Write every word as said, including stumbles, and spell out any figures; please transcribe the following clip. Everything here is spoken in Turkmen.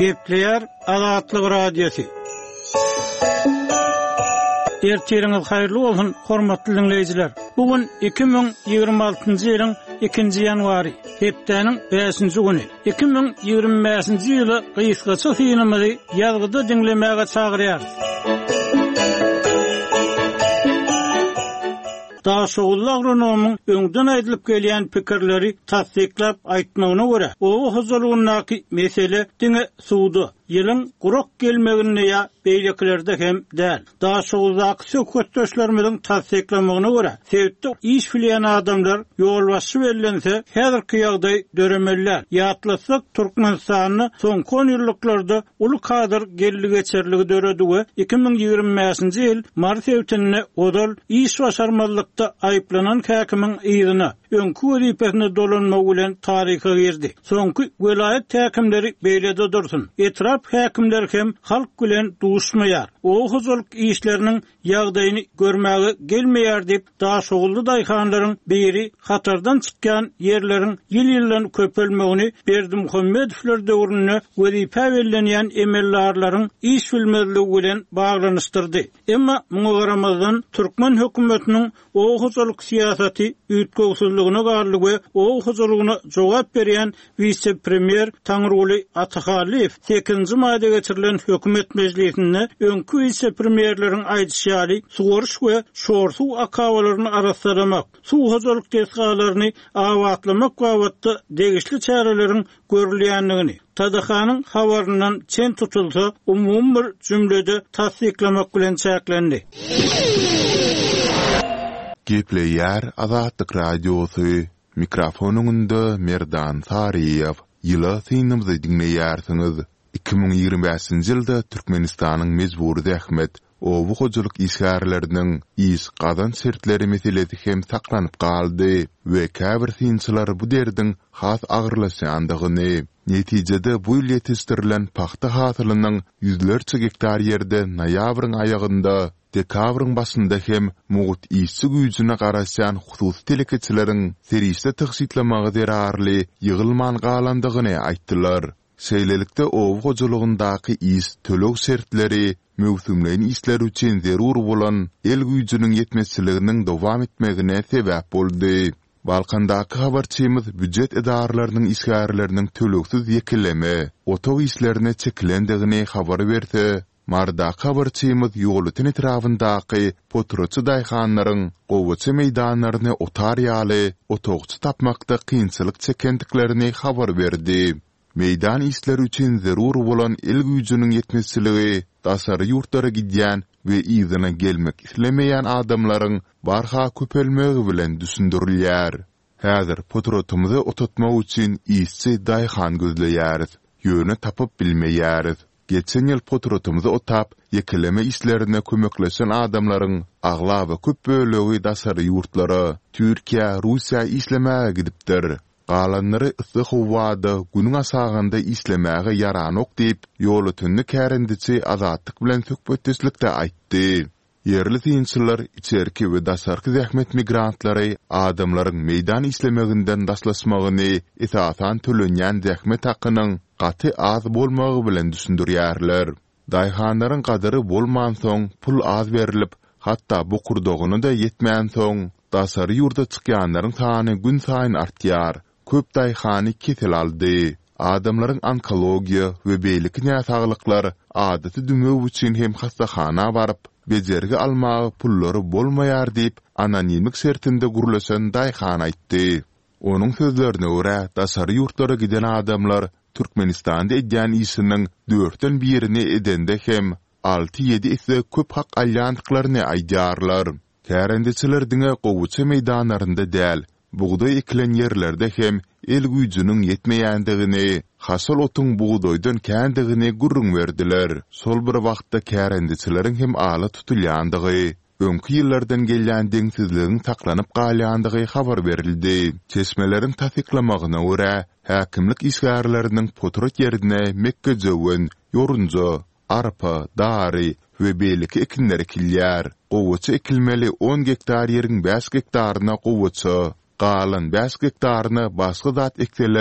Gepleyer Azatlyk Radiosu. Ertiriniz hayırlı olsun, hormatly dinleyijiler. Bugün iki bin ýygrimi altynjy ýylyň ikinji ýanwary, hepdeniň beşinji güni. iki bin ýygrimi beşinji ýyly gysgaça synymyzy ýazgyda dinlemäge çagyrýar. Daşoğullu agronomyň öňden aýdylyp gelýän pikirleri tasdiklap aýtmagyna görä, o huzurlugynaky mesele diňe suwdy. Ýylyň guruk gelmegine ýa beýlekilerde hem däl. Daşoğuldaky söhbetdeşlerimiziň tasdiklamagyna görä, sebäpde iş bilýän adamlar ýolbaşçy berillense, häzirki ýagdaý döremeler. Ýatlasak Türkmenistanyny soňky on ýyllarda uly kadr geldi geçerligi döredigi iki bin ýygrimi beşinji ýyl mart ewtenine odal iş başarmazlykda aýyplanan häkimiň ýygyna öňkü wezipesine dolanmak bilen taryha girdi. Soňky welaýat häkimleri beýlede dursun. Etrap häkimler hem halk bilen duşmaýar. O huzurlyk işleriniň ýagdaýyny görmäge gelmeýär diýip Daşoğullu daýhanlaryň biri hatardan çykýan ýerleriň ýyl-ýyldan köpelmegini Berdimuhammedowler döwrüne wezipe berilýän emellarlaryň iş bilmezligi bilen baglanyşdyrdy. Emma muňa garamazdan Türkmen hökümetiniň o huzurlyk siýasaty üýtgüsizligine garlygy o huzurlygyna jogap berýän vice-premier Taňryly Ataxaliýew sekinji maýda geçirilen hökümet mejlisinde öňkü vice-premierleriň aýdyşýaly sugurş we şorsu akawalaryny araşdyrmak, suw huzurlyk tesgalaryny awatlamak wagtda degişli çäreleriň görülýändigini Tadahanyň habaryndan çen tutulsa umum bir jümlede tasdiklamak bilen çäklendi. Gepleýär Azatlyk Radiosu, mikrofonuňda Merdan Sariýew. Ýyla synymyzy dinleýärsiňiz. iki bin ýygrimi beşinji ýylda Türkmenistanyň mejburi zähmet owu hojuluk işgärleriniň iş gadan sertleri meselesi hem saklanyp galdy we käbir synçylar bu derdiň has agyrlaşandygyny, netijede bu ýyl ýetişdirilen paxta hasylynyň ýüzlerçe hektar ýerde noýabryň aýagynda dekabrın başında hem muğut işçi güýjüne garaşan hususy telekeçileriň serişde tyksýtlamagy derarly ýygylman galandygyny aýtdylar. Şeýlelikde owu hojulugyndaky iş tölek sertleri mewsümleýän işler üçin zerur bolan el güýjüniň ýetmezçiliginiň dowam etmegine sebäp boldy. Balkandaky habarçymyz büdjet edaralarynyň işgärleriniň töleksiz ýekileme, oto işlerine çekilendigini habar berdi. Marda habarçymyz ýolutyn etrafyndaky potroçy daýhanlaryň gowwaçy meýdanlaryny otarýaly, otogçy tapmakda kynçylyk çekendiklerini habar berdi. Meýdan işleri üçin zerur bolan el güýjüniň ýetmezçiligi, dasary ýurtlara gidýän we ýygyna gelmek islemeýän adamlaryň barha köpelmegi bilen düşündirilýär. Häzir potrotymyzy otatmak üçin işçi daýhan gözleýäris, ýöne tapyp bilmeýäris. Geçen ýyl potrotymyzy otap, ýekileme işlerine kömekleşen adamlaryň aglaby köp bölegi dasary ýurtlara, Türkiýe, Russiýa islemäge gidipdir. Galanlary yssyk howada günüň asagynda islemäge yaranok diýip ýolutyny kärendiçi azatlyk bilen söhbetdeşlikde aýtdy. Yerli synçylar içerki we dasarky zähmet migrantlary adamlaryň meýdan islemeginden daslaşmagyny esasan tölenýän zähmet hakynyň gaty az bolmagy bilen düşündirýärler. Daýhanlaryň gadary bolman soň pul az berilip, hatda bu kurdogyny da ýetmän soň dasary ýurda çykýanlaryň sany gün saýyn artýar. Köp daýhany ketel aldy. Adamlaryň onkologiýa we beýlik näsaglyklar adaty dümek üçin hem hastahana baryp bejergi almagy pullary bolmaýar diýip anonimlik sertinde gurulasan daýhan aýtdy. Onuň sözlerine görä, dasary ýurtlara giden adamlar Türkmenistanda edýän işiniň dörtten birini edende hem alty ýedi ise köp hak alýandyklaryny aýdýarlar. Kärendiçiler diňe gowuçy meýdanlarynda däl, buğday ekilen yerlerde hem el güýjüniň ýetmeýändigini, hasyl otuň buğdoýdan kändigini gurrun berdiler. Sol bir wagtda kärendiçileriň hem ala tutulýandygy, öňkü ýyllardan gelýän deňsizligiň taklanyp galýandygy habar berildi. Çeşmeleriň tasyklamagyna görä, häkimlik işgärleriniň potrot ýerine Mekke jöwün, ýorunja, arpa, dary we beýleki ekinler ekilýär. Gowuçy ekilmeli on hektar ýeriň beş hektaryna gowuçy, galan beş hektaryny başga zat ekseler